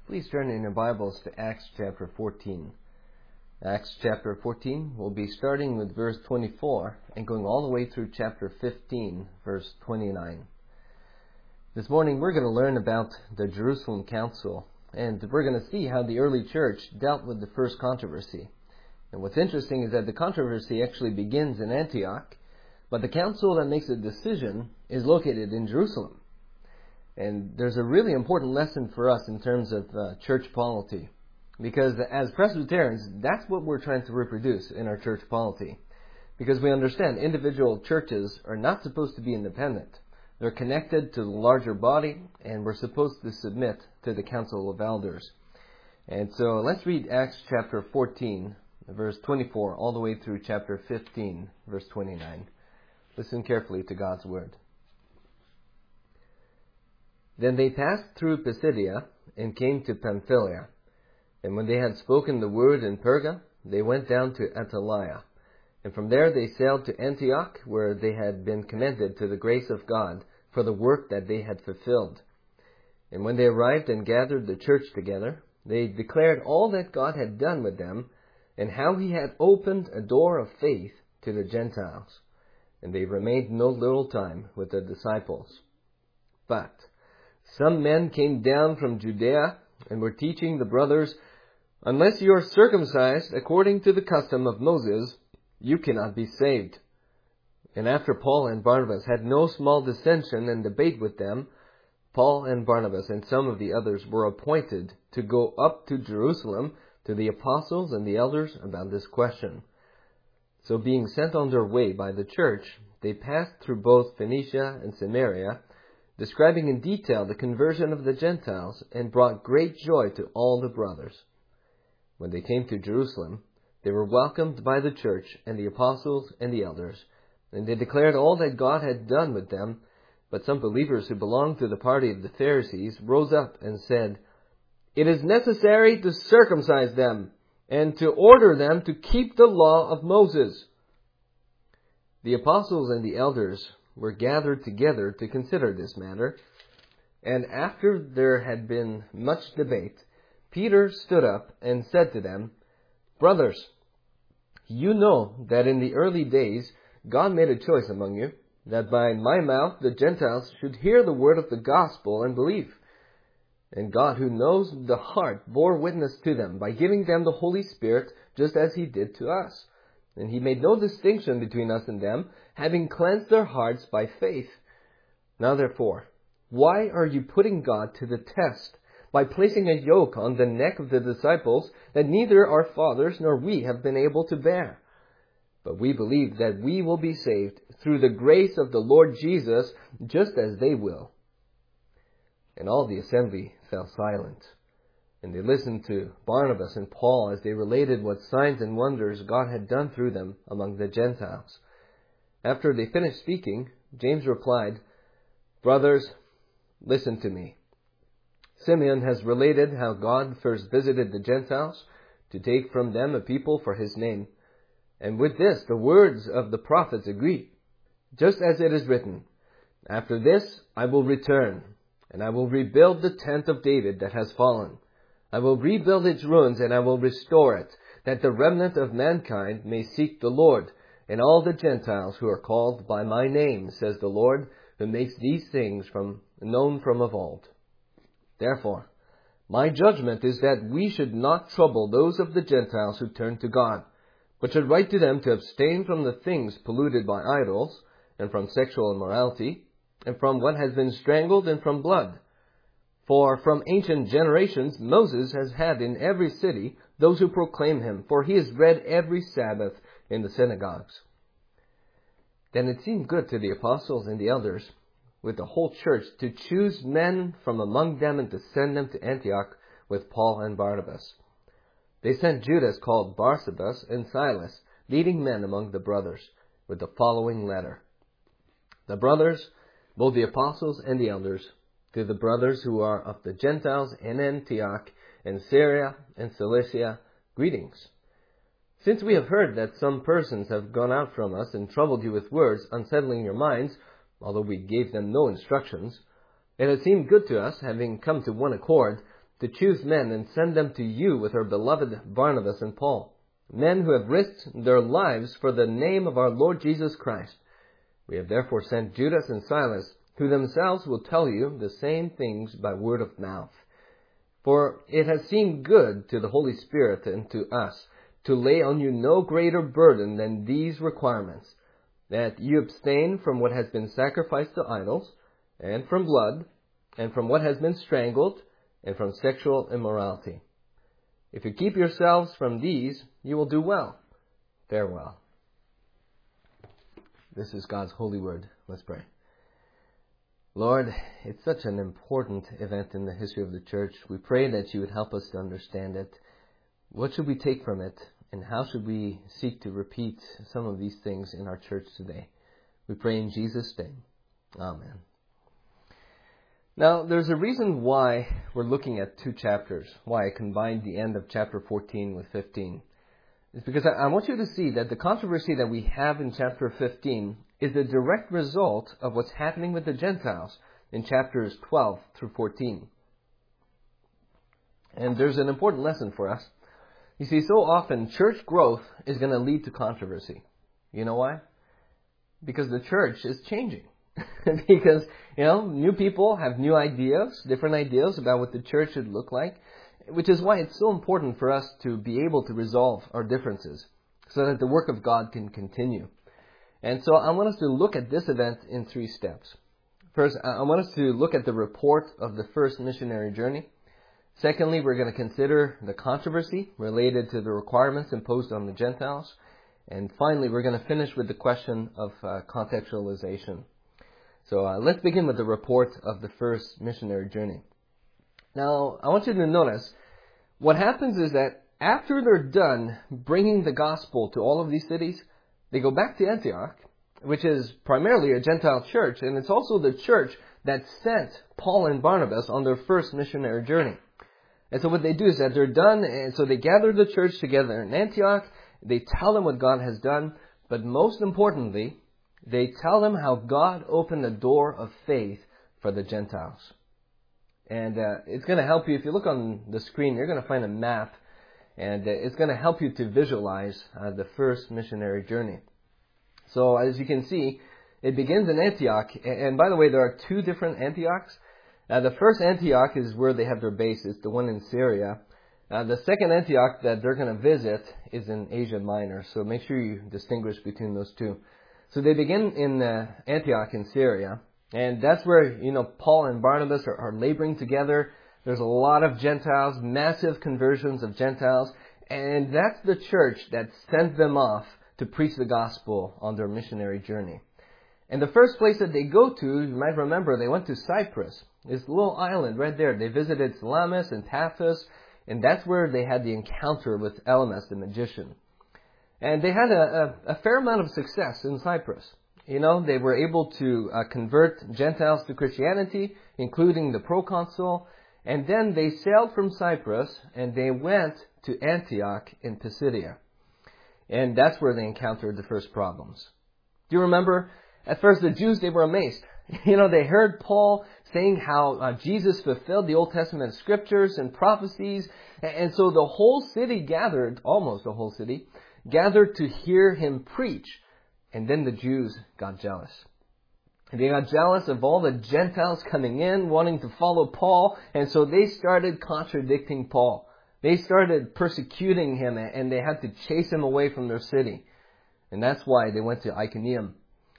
Please turn in your Bibles to Acts chapter 14. Acts chapter 14, we'll be starting with verse 24 and going all the way through chapter 15, verse 29. This morning we're going to learn about the Jerusalem Council, and we're going to see how the early church dealt with the first controversy. And what's interesting is that the controversy actually begins in Antioch, but the council that makes a decision is located in Jerusalem. And there's a really important lesson for us in terms of church polity. Because as Presbyterians, that's what we're trying to reproduce in our church polity. Because we understand individual churches are not supposed to be independent. They're connected to the larger body, and we're supposed to submit to the council of elders. And so let's read Acts chapter 14, verse 24, all the way through chapter 15, verse 29. Listen carefully to God's word. Then they passed through Pisidia and came to Pamphylia. And when they had spoken the word in Perga, they went down to Attalia. And from there they sailed to Antioch, where they had been commended to the grace of God for the work that they had fulfilled. And when they arrived and gathered the church together, they declared all that God had done with them, and how he had opened a door of faith to the Gentiles. And they remained no little time with the disciples. But some men came down from Judea and were teaching the brothers, "Unless you are circumcised according to the custom of Moses, you cannot be saved." And after Paul and Barnabas had no small dissension and debate with them, Paul and Barnabas and some of the others were appointed to go up to Jerusalem to the apostles and the elders about this question. So being sent on their way by the church, they passed through both Phoenicia and Samaria, describing in detail the conversion of the Gentiles, and brought great joy to all the brothers. When they came to Jerusalem, they were welcomed by the church and the apostles and the elders, and they declared all that God had done with them. But some believers who belonged to the party of the Pharisees rose up and said, "It is necessary to circumcise them, and to order them to keep the law of Moses." The apostles and the elders were gathered together to consider this matter, and after there had been much debate, Peter stood up and said to them, "Brothers, you know that in the early days God made a choice among you, that by my mouth the Gentiles should hear the word of the gospel and believe. And God, who knows the heart, bore witness to them by giving them the Holy Spirit, just as he did to us. And he made no distinction between us and them, having cleansed their hearts by faith. Now therefore, why are you putting God to the test by placing a yoke on the neck of the disciples that neither our fathers nor we have been able to bear? But we believe that we will be saved through the grace of the Lord Jesus, just as they will." And all the assembly fell silent. And they listened to Barnabas and Paul as they related what signs and wonders God had done through them among the Gentiles. After they finished speaking, James replied, "Brothers, listen to me. Simeon has related how God first visited the Gentiles to take from them a people for his name. And with this, the words of the prophets agree. Just as it is written, 'After this I will return, and I will rebuild the tent of David that has fallen. I will rebuild its ruins, and I will restore it, that the remnant of mankind may seek the Lord, and all the Gentiles who are called by my name, says the Lord, who makes these things known from of old.' Therefore, my judgment is that we should not trouble those of the Gentiles who turn to God, but should write to them to abstain from the things polluted by idols, and from sexual immorality, and from what has been strangled, and from blood. For from ancient generations Moses has had in every city those who proclaim him, for he is read every Sabbath in the synagogues." Then it seemed good to the apostles and the elders, with the whole church, to choose men from among them and to send them to Antioch with Paul and Barnabas. They sent Judas, called Barsabas, and Silas, leading men among the brothers, with the following letter. "The brothers, both the apostles and the elders, to the brothers who are of the Gentiles in Antioch and Syria and Cilicia, greetings. Since we have heard that some persons have gone out from us and troubled you with words, unsettling your minds, although we gave them no instructions, it has seemed good to us, having come to one accord, to choose men and send them to you with our beloved Barnabas and Paul, men who have risked their lives for the name of our Lord Jesus Christ. We have therefore sent Judas and Silas, who themselves will tell you the same things by word of mouth. For it has seemed good to the Holy Spirit and to us to lay on you no greater burden than these requirements, that you abstain from what has been sacrificed to idols, and from blood, and from what has been strangled, and from sexual immorality. If you keep yourselves from these, you will do well. Farewell. This is God's holy word. Let's pray. Lord, it's such an important event in the history of the church. We pray that you would help us to understand it. What should we take from it, and how should we seek to repeat some of these things in our church today? We pray in Jesus' name. Amen. Now, there's a reason why we're looking at two chapters, why I combined the end of chapter 14 with 15. It's because I want you to see that the controversy that we have in chapter 15 is the direct result of what's happening with the Gentiles in chapters 12 through 14. And there's an important lesson for us. You see, so often church growth is going to lead to controversy. You know why? Because the church is changing. Because, new people have new ideas, different ideas about what the church should look like, which is why it's so important for us to be able to resolve our differences so that the work of God can continue. And so I want us to look at this event in 3 steps. First, I want us to look at the report of the first missionary journey. Secondly, we're going to consider the controversy related to the requirements imposed on the Gentiles. And finally, we're going to finish with the question of contextualization. So let's begin with the report of the first missionary journey. Now, I want you to notice what happens is that after they're done bringing the gospel to all of these cities, they go back to Antioch, which is primarily a Gentile church, and it's also the church that sent Paul and Barnabas on their first missionary journey. And so what they do is that they're done, and so they gather the church together in Antioch, they tell them what God has done, but most importantly, they tell them how God opened the door of faith for the Gentiles. And it's going to help you, if you look on the screen, you're going to find a map, and it's going to help you to visualize the first missionary journey. So as you can see, it begins in Antioch, and by the way, there are 2 different Antiochs. The first Antioch is where they have their base, it's the one in Syria. The second Antioch that they're going to visit is in Asia Minor, so make sure you distinguish between those 2. So they begin in Antioch in Syria, and that's where, Paul and Barnabas are laboring together. There's a lot of Gentiles, massive conversions of Gentiles, and that's the church that sent them off to preach the gospel on their missionary journey. And the first place that they go to, you might remember, they went to Cyprus, this little island right there. They visited Salamis and Paphos, and that's where they had the encounter with Elymas the magician. And they had a fair amount of success in Cyprus. They were able to convert Gentiles to Christianity, including the proconsul. And then they sailed from Cyprus and they went to Antioch in Pisidia. And that's where they encountered the first problems. Do you remember? At first the Jews, they were amazed. They heard Paul saying how Jesus fulfilled the Old Testament scriptures and prophecies. And so the whole city gathered, almost the whole city, gathered to hear him preach. And then the Jews got jealous. They got jealous of all the Gentiles coming in, wanting to follow Paul. And so they started contradicting Paul. They started persecuting him, and they had to chase him away from their city. And that's why they went to Iconium.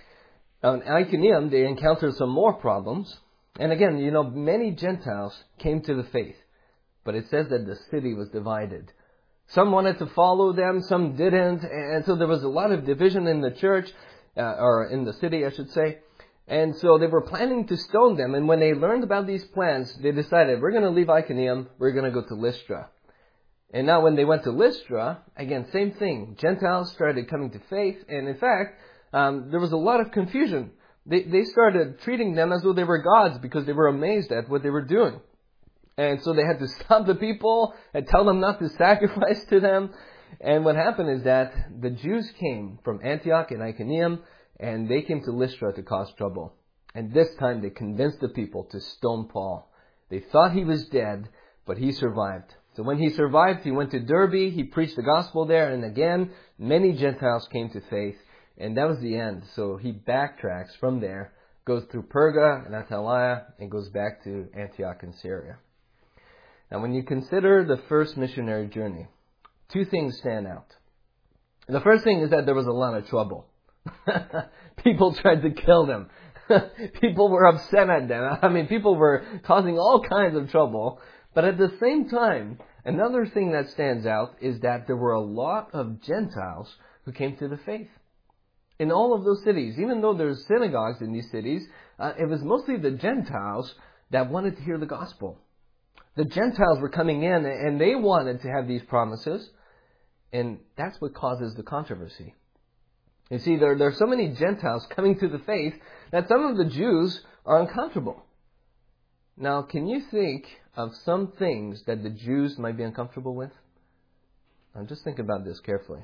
Now in Iconium, they encountered some more problems. And again, many Gentiles came to the faith. But it says that the city was divided. Some wanted to follow them, some didn't. And so there was a lot of division in the church, or in the city, I should say. And so they were planning to stone them. And when they learned about these plans, they decided, we're going to leave Iconium, we're going to go to Lystra. And now when they went to Lystra, again, same thing. Gentiles started coming to faith. And in fact, there was a lot of confusion. They started treating them as though they were gods because they were amazed at what they were doing. And so they had to stop the people and tell them not to sacrifice to them. And what happened is that the Jews came from Antioch and Iconium, and they came to Lystra to cause trouble. And this time they convinced the people to stone Paul. They thought he was dead, but he survived. So when he survived, he went to Derbe, he preached the gospel there, and again, many Gentiles came to faith, and that was the end. So he backtracks from there, goes through Perga and Attalia, and goes back to Antioch in Syria. Now when you consider the first missionary journey, two things stand out. The first thing is that there was a lot of trouble. People tried to kill them. People were upset at them. I mean, people were causing all kinds of trouble. But at the same time, another thing that stands out is that there were a lot of Gentiles who came to the faith. In all of those cities, even though there's synagogues in these cities, it was mostly the Gentiles that wanted to hear the gospel. The Gentiles were coming in and they wanted to have these promises. And that's what causes the controversy. You see, there are so many Gentiles coming to the faith that some of the Jews are uncomfortable. Now, can you think of some things that the Jews might be uncomfortable with? Now, just think about this carefully.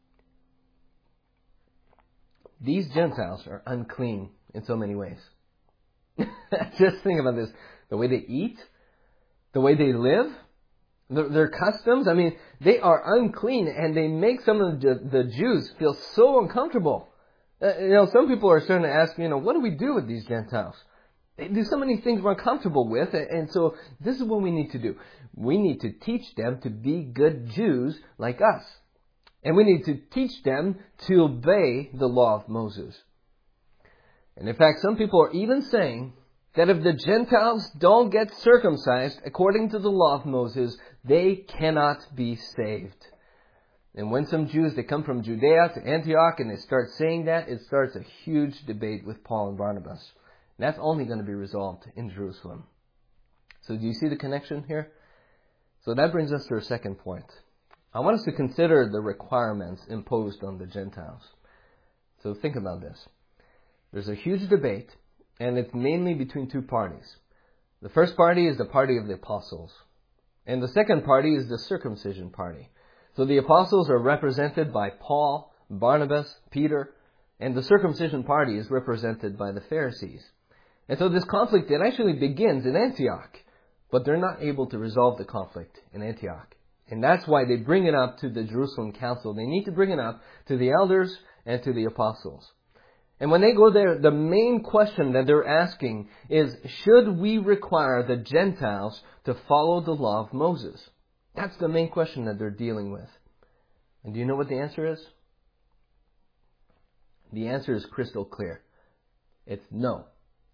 These Gentiles are unclean in so many ways. Just think about this. The way they eat, the way they live, their customs, I mean, they are unclean and they make some of the Jews feel so uncomfortable. Some people are starting to ask, what do we do with these Gentiles? They do so many things we're uncomfortable with, and so this is what we need to do. We need to teach them to be good Jews like us. And we need to teach them to obey the law of Moses. And in fact, some people are even saying that if the Gentiles don't get circumcised according to the law of Moses, they cannot be saved. And when some Jews, they come from Judea to Antioch and they start saying that, it starts a huge debate with Paul and Barnabas. And that's only going to be resolved in Jerusalem. So do you see the connection here? So that brings us to our second point. I want us to consider the requirements imposed on the Gentiles. So think about this. There's a huge debate, and it's mainly between two parties. The first party is the party of the apostles. And the second party is the circumcision party. So the apostles are represented by Paul, Barnabas, Peter, and the circumcision party is represented by the Pharisees. And so this conflict, it actually begins in Antioch, but they're not able to resolve the conflict in Antioch. And that's why they bring it up to the Jerusalem council. They need to bring it up to the elders and to the apostles. And when they go there, the main question that they're asking is, should we require the Gentiles to follow the law of Moses? That's the main question that they're dealing with. And do you know what the answer is? The answer is crystal clear. It's no.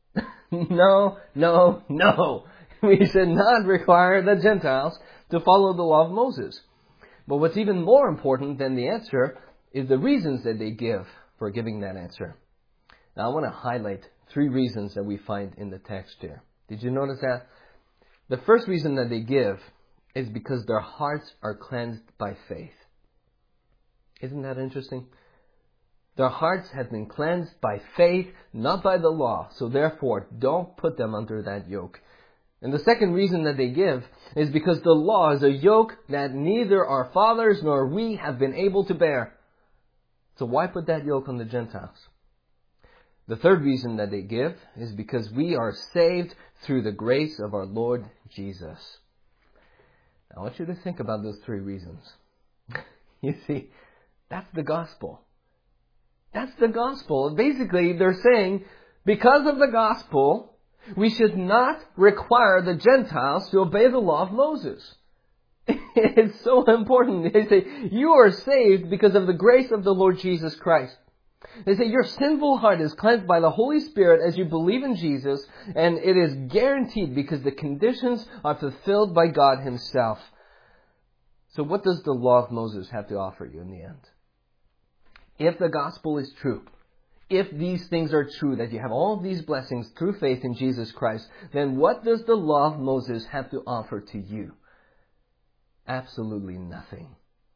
No, no, no. We should not require the Gentiles to follow the law of Moses. But what's even more important than the answer is the reasons that they give for giving that answer. Now I want to highlight 3 reasons that we find in the text here. Did you notice that? The first reason that they give is because their hearts are cleansed by faith. Isn't that interesting? Their hearts have been cleansed by faith, not by the law. So therefore, don't put them under that yoke. And the second reason that they give is because the law is a yoke that neither our fathers nor we have been able to bear. So why put that yoke on the Gentiles? The third reason that they give is because we are saved through the grace of our Lord Jesus. Now, I want you to think about those 3 reasons. You see, that's the gospel. That's the gospel. Basically, they're saying, because of the gospel, we should not require the Gentiles to obey the law of Moses. It's so important. They say, you are saved because of the grace of the Lord Jesus Christ. They say your sinful heart is cleansed by the Holy Spirit as you believe in Jesus, and it is guaranteed because the conditions are fulfilled by God Himself. So what does the law of Moses have to offer you in the end? If the gospel is true, if these things are true, that you have all these blessings through faith in Jesus Christ, then what does the law of Moses have to offer to you? Absolutely nothing.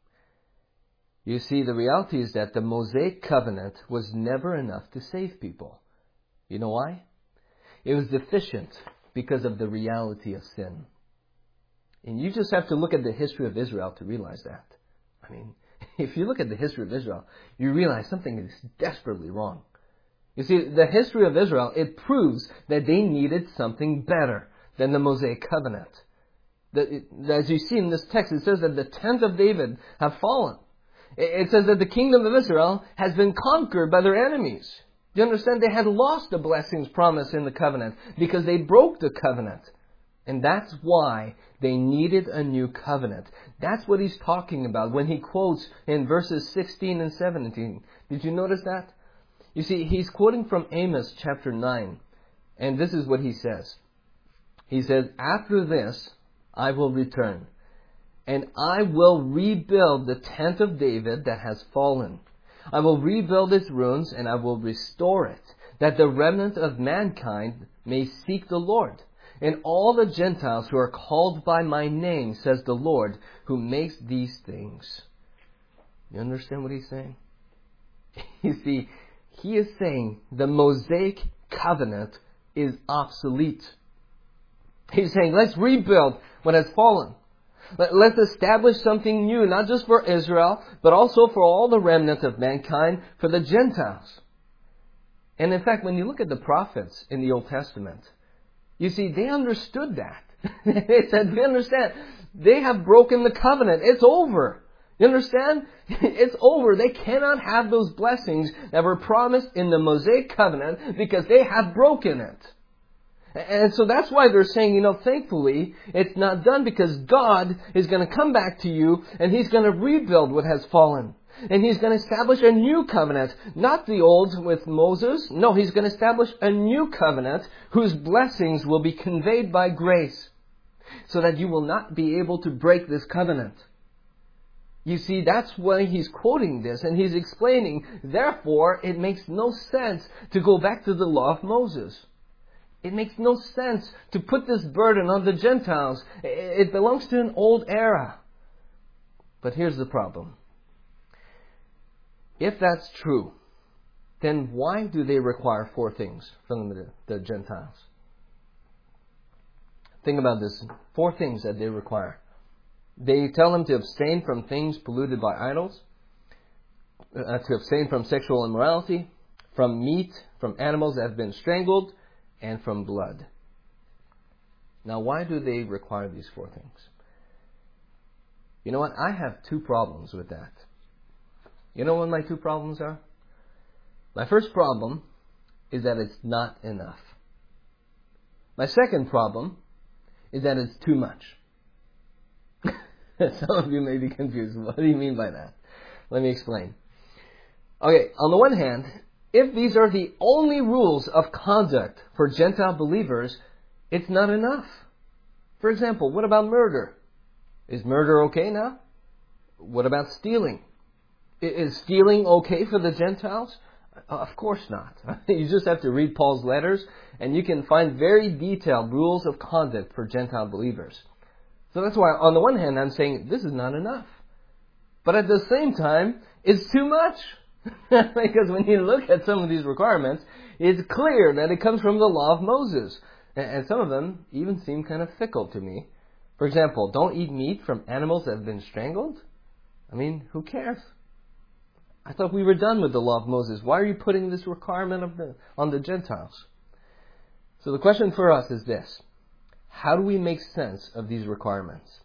You see, the reality is that the Mosaic covenant was never enough to save people. You know why? It was deficient because of the reality of sin. And you just have to look at the history of Israel to realize that. I mean, if you look at the history of Israel, you realize something is desperately wrong. You see, the history of Israel, it proves that they needed something better than the Mosaic covenant. as you see in this text, it says that the tent of David have fallen. It says that the kingdom of Israel has been conquered by their enemies. Do you understand? They had lost the blessings promised in the covenant because they broke the covenant. And that's why they needed a new covenant. That's what he's talking about when he quotes in verses 16 and 17. Did you notice that? You see, he's quoting from Amos chapter 9. And this is what he says. He says, "After this I will return, and I will rebuild the tent of David that has fallen. I will rebuild its ruins, and I will restore it, that the remnant of mankind may seek the Lord. And all the Gentiles who are called by my name, says the Lord, who makes these things." You understand what he's saying? You see, he is saying the Mosaic covenant is obsolete. He's saying, let's rebuild what has fallen. Let's establish something new, not just for Israel, but also for all the remnant of mankind, for the Gentiles. And in fact, when you look at the prophets in the Old Testament, you see, they understood that. They said, we understand, they have broken the covenant. It's over. You understand? It's over. They cannot have those blessings that were promised in the Mosaic covenant because they have broken it. And so that's why they're saying, thankfully, it's not done because God is going to come back to you and He's going to rebuild what has fallen. And He's going to establish a new covenant, not the old with Moses. No, He's going to establish a new covenant whose blessings will be conveyed by grace so that you will not be able to break this covenant. You see, that's why he's quoting this and he's explaining, therefore, it makes no sense to go back to the law of Moses. It makes no sense to put this burden on the Gentiles. It belongs to an old era. But here's the problem. If that's true, then why do they require 4 things from the Gentiles? Think about this. 4 things that they require. They tell them to abstain from things polluted by idols, to abstain from sexual immorality, from meat, from animals that have been strangled, and from blood. Now, why do they require these 4 things? You know what? I have 2 problems with that. You know what my 2 problems are? My first problem is that it's not enough. My second problem is that it's too much. Some of you may be confused. What do you mean by that? Let me explain. Okay, on the one hand, if these are the only rules of conduct for Gentile believers, it's not enough. For example, what about murder? Is murder okay now? What about stealing? Is stealing okay for the Gentiles? Of course not. You just have to read Paul's letters, and you can find very detailed rules of conduct for Gentile believers. So that's why, on the one hand, I'm saying this is not enough. But at the same time, it's too much. Because when you look at some of these requirements, it's clear that it comes from the law of Moses. And some of them even seem kind of fickle to me. For example, don't eat meat from animals that have been strangled. I mean, who cares? I thought we were done with the law of Moses. Why are you putting this requirement on the Gentiles? So the question for us is this. How do we make sense of these requirements?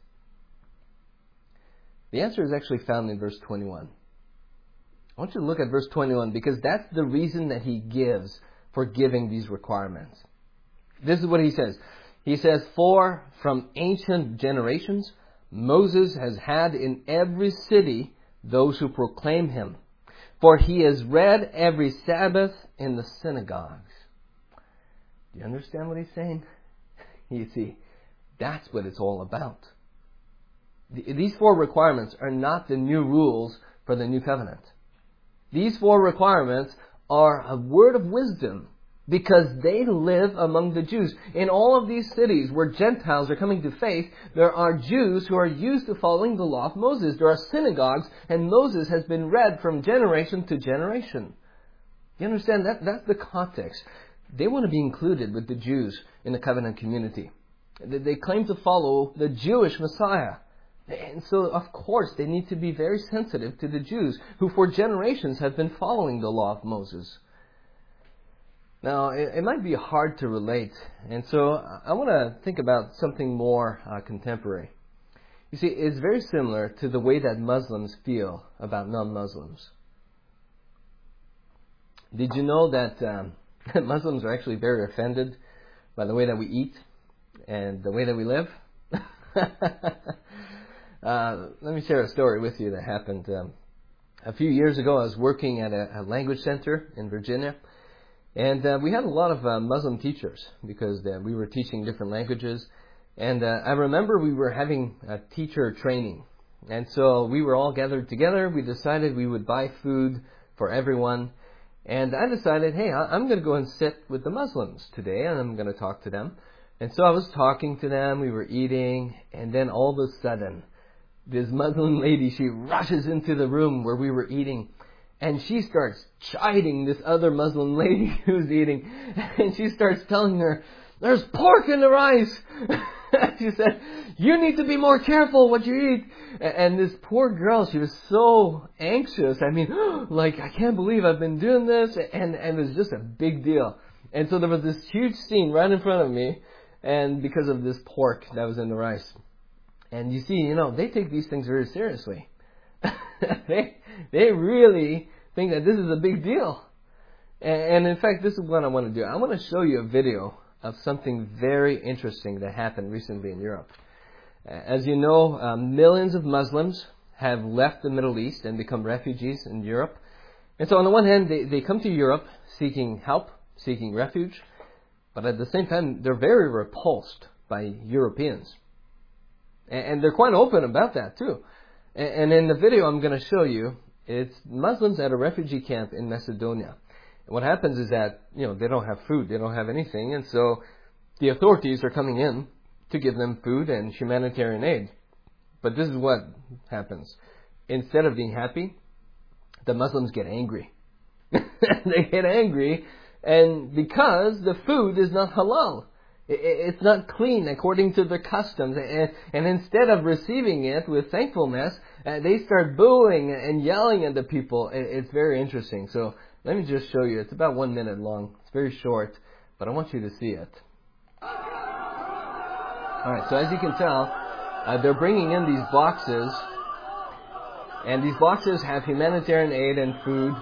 The answer is actually found in verse 21. I want you to look at verse 21 because that's the reason that he gives for giving these requirements. This is what he says. He says, "For from ancient generations, Moses has had in every city those who proclaim him. For he is read every Sabbath in the synagogues." Do you understand what he's saying? You see, that's what it's all about. These 4 requirements are not the new rules for the new covenant. These 4 requirements are a word of wisdom because they live among the Jews. In all of these cities where Gentiles are coming to faith, there are Jews who are used to following the law of Moses. There are synagogues, and Moses has been read from generation to generation. You understand? That's the context. They want to be included with the Jews in the covenant community. They claim to follow the Jewish Messiah. And so, of course, they need to be very sensitive to the Jews who for generations have been following the law of Moses. Now, it might be hard to relate, and so I want to think about something more contemporary. You see, it's very similar to the way that Muslims feel about non-Muslims. Did you know that Muslims are actually very offended by the way that we eat and the way that we live? Let me share a story with you that happened. A few years ago, I was working at a language center in Virginia, and we had a lot of Muslim teachers because we were teaching different languages. And I remember we were having a teacher training. And so we were all gathered together. We decided we would buy food for everyone. And I decided, hey, I'm going to go and sit with the Muslims today, and I'm going to talk to them. And so I was talking to them. We were eating. And then all of a sudden, this Muslim lady, she rushes into the room where we were eating. And she starts chiding this other Muslim lady who's eating. And she starts telling her, "There's pork in the rice." She said, "You need to be more careful what you eat." And this poor girl, she was so anxious. I mean, like, I can't believe I've been doing this. And it was just a big deal. And so there was this huge scene right in front of me. And because of this pork that was in the rice. And you see, they take these things very seriously. They really think that this is a big deal. And in fact, this is what I want to do. I want to show you a video of something very interesting that happened recently in Europe. As you know, millions of Muslims have left the Middle East and become refugees in Europe. And so on the one hand, they come to Europe seeking help, seeking refuge. But at the same time, they're very repulsed by Europeans. And they're quite open about that too. And in the video I'm going to show you, it's Muslims at a refugee camp in Macedonia. And what happens is that, they don't have food, they don't have anything, and so the authorities are coming in to give them food and humanitarian aid. But this is what happens. Instead of being happy, the Muslims get angry. They get angry, and because the food is not halal. It's not clean according to their customs. And instead of receiving it with thankfulness, they start booing and yelling at the people. It's very interesting. So let me just show you. It's about 1 minute long. It's very short, but I want you to see it. Alright, so as you can tell, they're bringing in these boxes. And these boxes have humanitarian aid and food.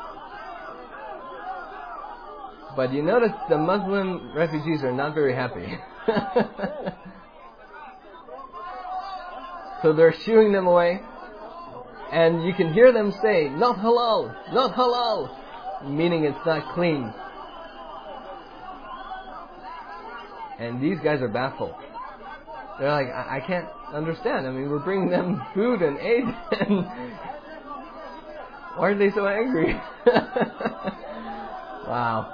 But you notice the Muslim refugees are not very happy. So they're shooing them away. And you can hear them say, "Not halal, not halal," meaning it's not clean. And these guys are baffled. They're like, I can't understand. I mean, we're bringing them food and aid. And why are they so angry? Wow.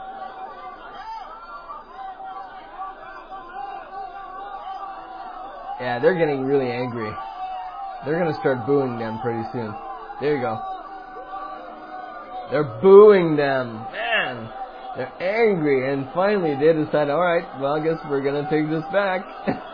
Yeah, they're getting really angry. They're going to start booing them pretty soon. There you go. They're booing them. Man, they're angry. And finally they decide, alright, well, I guess we're going to take this back.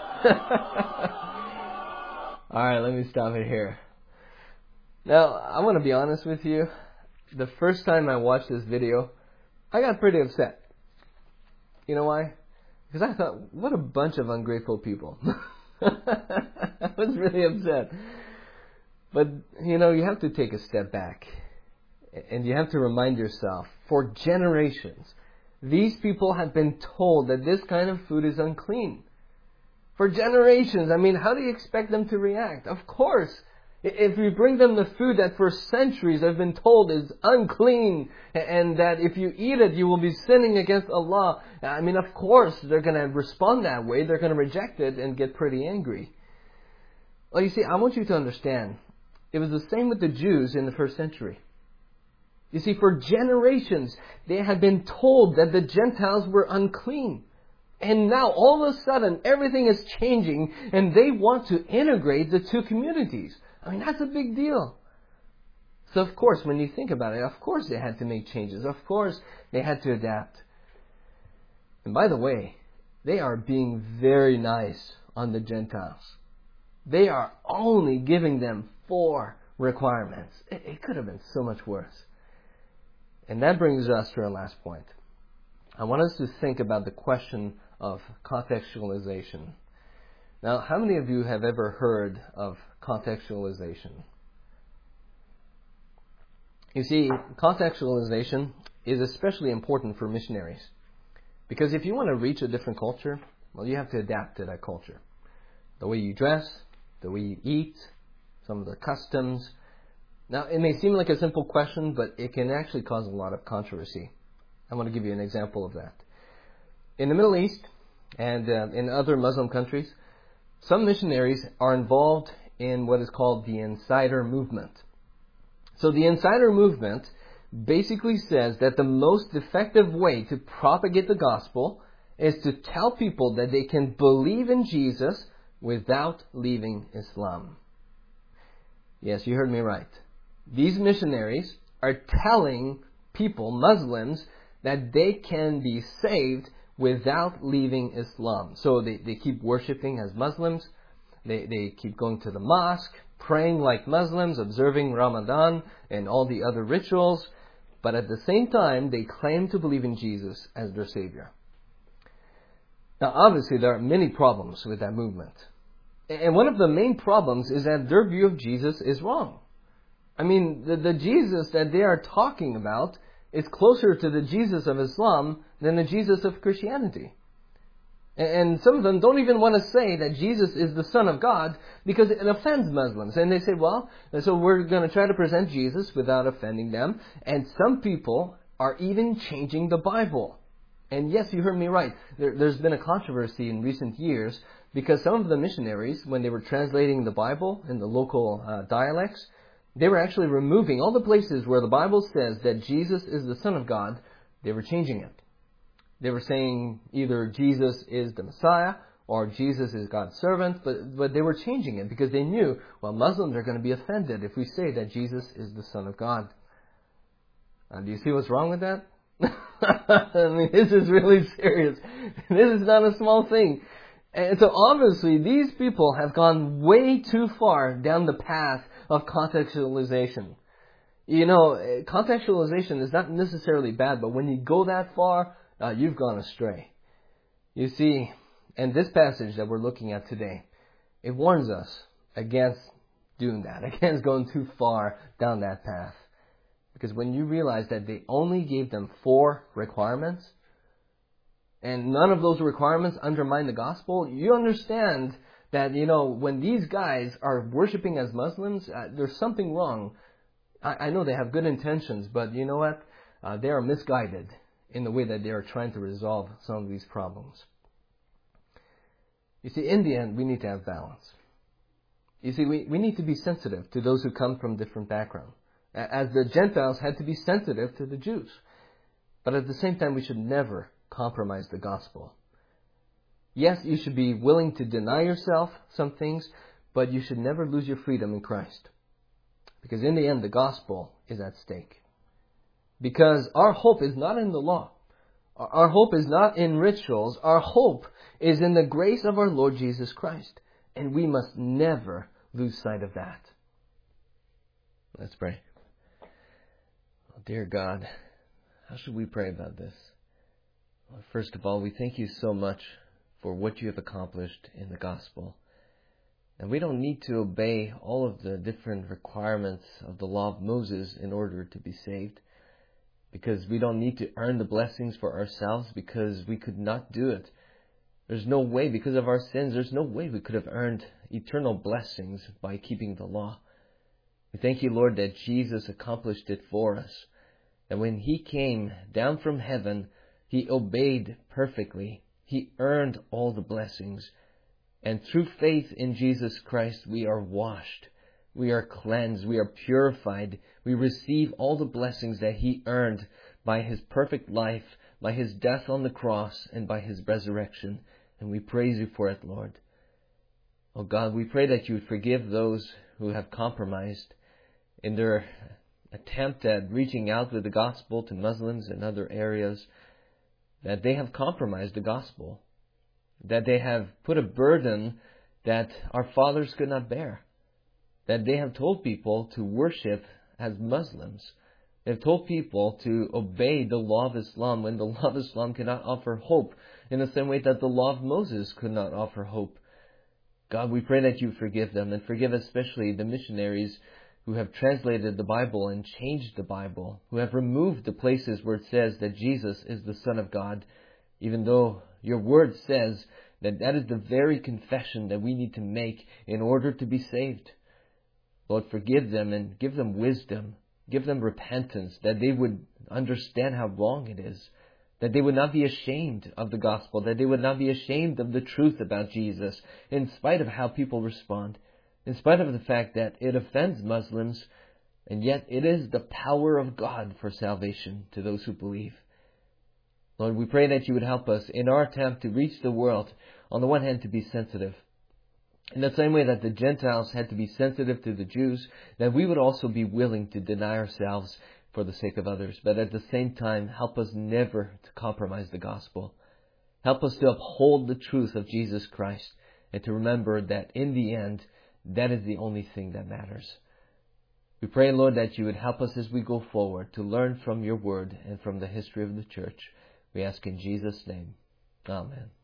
Alright, let me stop it here. Now, I want to be honest with you. The first time I watched this video, I got pretty upset. You know why? Because I thought, what a bunch of ungrateful people. I was really upset. But, you have to take a step back. And you have to remind yourself, for generations, these people have been told that this kind of food is unclean. For generations, I mean, how do you expect them to react? Of course, if you bring them the food that for centuries have been told is unclean, and that if you eat it, you will be sinning against Allah, I mean, of course, they're going to respond that way. They're going to reject it and get pretty angry. Well, you see, I want you to understand, it was the same with the Jews in the first century. You see, for generations, they had been told that the Gentiles were unclean. And now, all of a sudden, everything is changing, and they want to integrate the two communities. I mean, that's a big deal. So, of course, when you think about it, of course they had to make changes. Of course, they had to adapt. And by the way, they are being very nice on the Gentiles. They are only giving them 4 requirements. It could have been so much worse. And that brings us to our last point. I want us to think about the question of contextualization. Now, how many of you have ever heard of contextualization? You see, contextualization is especially important for missionaries. Because if you want to reach a different culture, well, you have to adapt to that culture. The way you dress, the way you eat, some of the customs. Now, it may seem like a simple question, but it can actually cause a lot of controversy. I want to give you an example of that. In the Middle East and in other Muslim countries, some missionaries are involved in what is called the Insider Movement. So the Insider Movement basically says that the most effective way to propagate the gospel is to tell people that they can believe in Jesus without leaving Islam. Yes, you heard me right. These missionaries are telling people, Muslims, that they can be saved without leaving Islam. So they keep worshipping as Muslims. They keep going to the mosque, praying like Muslims, observing Ramadan and all the other rituals. But at the same time, they claim to believe in Jesus as their Savior. Now, obviously, there are many problems with that movement. And one of the main problems is that their view of Jesus is wrong. I mean, the Jesus that they are talking about is closer to the Jesus of Islam than the Jesus of Christianity. And some of them don't even want to say that Jesus is the Son of God because it offends Muslims. And they say, well, so we're going to try to present Jesus without offending them. And some people are even changing the Bible. And yes, you heard me right. There's been a controversy in recent years because some of the missionaries, when they were translating the Bible in the local dialects, they were actually removing all the places where the Bible says that Jesus is the Son of God. They were changing it. They were saying either Jesus is the Messiah or Jesus is God's servant, but they were changing it because they knew, well, Muslims are going to be offended if we say that Jesus is the Son of God. Do you see what's wrong with that? I mean, this is really serious. This is not a small thing. And so obviously these people have gone way too far down the path of contextualization. You know, contextualization is not necessarily bad, but when you go that far, you've gone astray. You see, in this passage that we're looking at today, it warns us against doing that, against going too far down that path. Because when you realize that they only gave them 4 requirements, and none of those requirements undermine the gospel, you understand that, you know, when these guys are worshiping as Muslims, there's something wrong. I know they have good intentions, but you know what? They are misguided in the way that they are trying to resolve some of these problems. You see, in the end, we need to have balance. You see, we need to be sensitive to those who come from different backgrounds, as the Gentiles had to be sensitive to the Jews. But at the same time, we should never compromise the gospel. Yes, you should be willing to deny yourself some things, but you should never lose your freedom in Christ. Because in the end, the gospel is at stake. Because our hope is not in the law. Our hope is not in rituals. Our hope is in the grace of our Lord Jesus Christ. And we must never lose sight of that. Let's pray. Oh, dear God, how should we pray about this? Well, first of all, we thank you so much for what you have accomplished in the gospel. And we don't need to obey all of the different requirements of the law of Moses in order to be saved. Because we don't need to earn the blessings for ourselves, because we could not do it. There's no way, because of our sins, there's no way we could have earned eternal blessings by keeping the law. We thank you, Lord, that Jesus accomplished it for us. And when He came down from heaven, He obeyed perfectly. He earned all the blessings. And through faith in Jesus Christ, we are washed. We are cleansed. We are purified. We receive all the blessings that He earned by His perfect life, by His death on the cross, and by His resurrection. And we praise you for it, Lord. Oh God, we pray that you would forgive those who have compromised in their attempt at reaching out with the gospel to Muslims and other areas, that they have compromised the gospel, that they have put a burden that our fathers could not bear, that they have told people to worship as Muslims, They have told people to obey the law of Islam when the law of Islam cannot offer hope in the same way that the law of Moses could not offer hope. God, we pray that you forgive them, and forgive especially the missionaries who have translated the Bible and changed the Bible, who have removed the places where it says that Jesus is the Son of God, even though your word says that that is the very confession that we need to make in order to be saved. Lord, forgive them and give them wisdom, give them repentance, that they would understand how wrong it is, that they would not be ashamed of the gospel, that they would not be ashamed of the truth about Jesus, in spite of how people respond, in spite of the fact that it offends Muslims, and yet it is the power of God for salvation to those who believe. Lord, we pray that you would help us in our attempt to reach the world, on the one hand, to be sensitive. In the same way that the Gentiles had to be sensitive to the Jews, that we would also be willing to deny ourselves for the sake of others, but at the same time, help us never to compromise the gospel. Help us to uphold the truth of Jesus Christ, and to remember that in the end, that is the only thing that matters. We pray, Lord, that you would help us as we go forward to learn from your word and from the history of the church. We ask in Jesus' name. Amen.